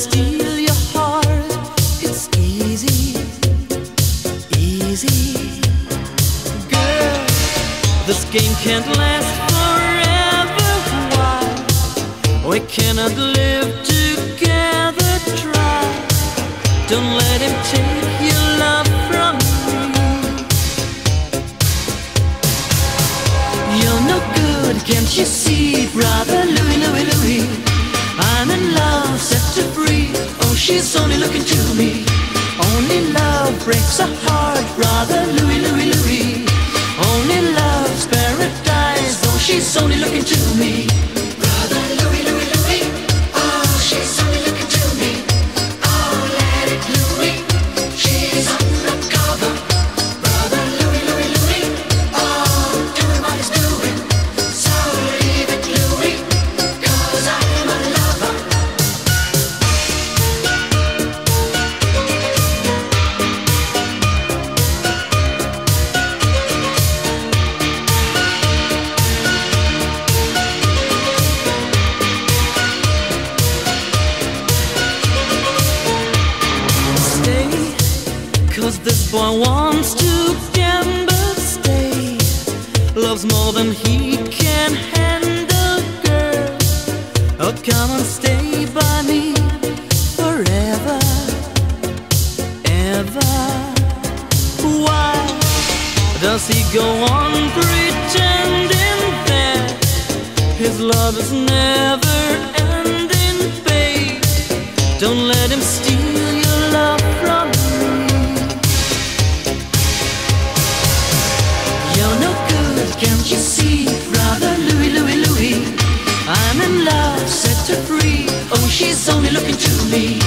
steal your heart. It's easy, easy. Girl, this game can't last forever. Why? We cannot live together. Try. Don't let him take your love from me. You're no good, can't you see, brother Louie, Louie, Louie? I'm in love, set her free. Oh, she's only looking to me. Only love breaks a heart, brother Louie, Louie, Louie. Only love's paradise. Oh, she's only looking to me. Brother Louie, Louie, Louie. Oh, she's only looking to me. Oh, let it Louie. She's undercover. Brother Louie, Louie, Louie. Oh, doing what he's doing. So leave it Louie, 'cause I am a lover. Stay, 'cause this boy wants to gamble. Stay, loves more than he can handle, girl. Oh, come and stay by me forever, ever. Why does he go on pretending that his love is never ending, babe? Don't let him steal your love from me. You're no good, can't you see, brother Louie, Louie, Louie? I'm in love, set her free. Oh, she's only looking to me.